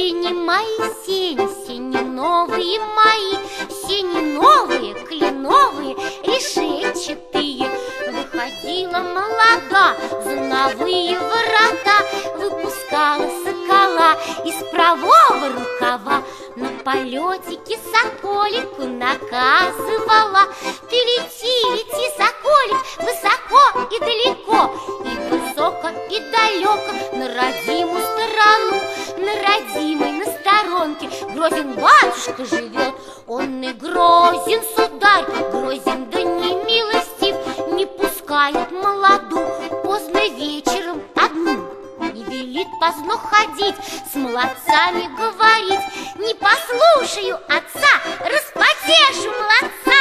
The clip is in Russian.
Сени мои, сени, сени новые мои, сени новые, кленовые, решетчатые. Выходила молода за новые ворота, выпускала сокола из правого рукава. На полетике соколику наказывала: ты лети, лети, соколик, высоко и далеко, и высоко, и далеко, на родимую сторону. На родимой, на сторонке грозен батюшка живет. Он и грозен, сударь, грозен, да не милостив, не пускает молоду поздно вечером одну. Не велит поздно ходить, с молодцами говорить. Не послушаю отца, распотешу молодца.